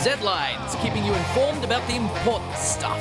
Z-Lines, keeping you informed about the important stuff.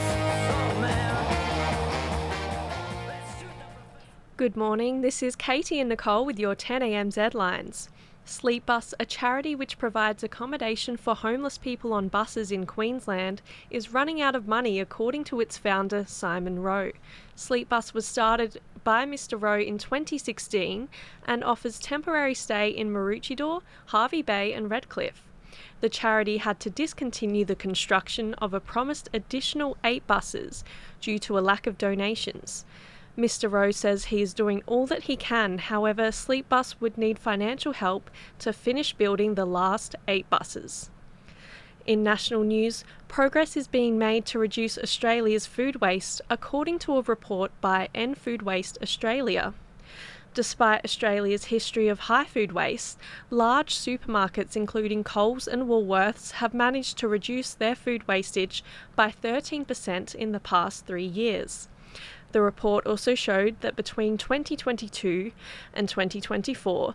Good morning, this is Katie and Nicole with your 10am Z-Lines. Sleep Bus, a charity which provides accommodation for homeless people on buses in Queensland, is running out of money according to its founder, Simon Rowe. Sleep Bus was started by Mr Rowe in 2016 and offers temporary stay in Maroochydore, Hervey Bay and Redcliffe. The charity had to discontinue the construction of a promised additional 8 buses due to a lack of donations. Mr Rowe says he is doing all that he can, however, Sleep Bus would need financial help to finish building the last 8 buses. In national news, progress is being made to reduce Australia's food waste, according to a report by End Food Waste Australia. Despite Australia's history of high food waste, large supermarkets including Coles and Woolworths have managed to reduce their food wastage by 13% in the past 3 years. The report also showed that between 2022 and 2024,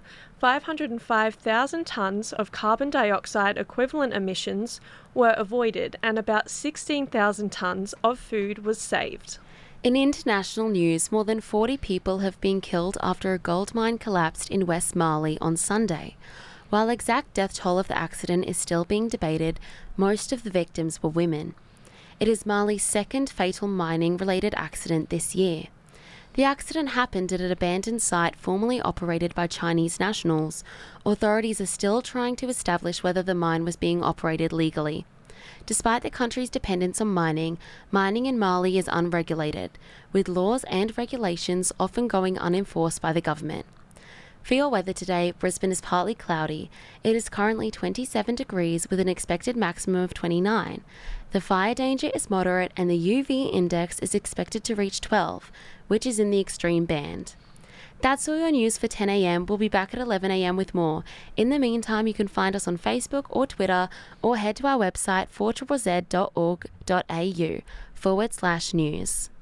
505,000 tonnes of carbon dioxide equivalent emissions were avoided and about 16,000 tonnes of food was saved. In international news, more than 40 people have been killed after a gold mine collapsed in West Mali on Sunday. While exact death toll of the accident is still being debated, most of the victims were women. It is Mali's second fatal mining-related accident this year. The accident happened at an abandoned site formerly operated by Chinese nationals. Authorities are still trying to establish whether the mine was being operated legally. Despite the country's dependence on mining in Mali is unregulated, with laws and regulations often going unenforced by the government. For your weather today, Brisbane is partly cloudy. It is currently 27 degrees with an expected maximum of 29. The fire danger is moderate and the UV index is expected to reach 12, which is in the extreme band. That's all your news for 10am. We'll be back at 11am with more. In the meantime, you can find us on Facebook or Twitter or head to our website 4ZZZ.org.au/news.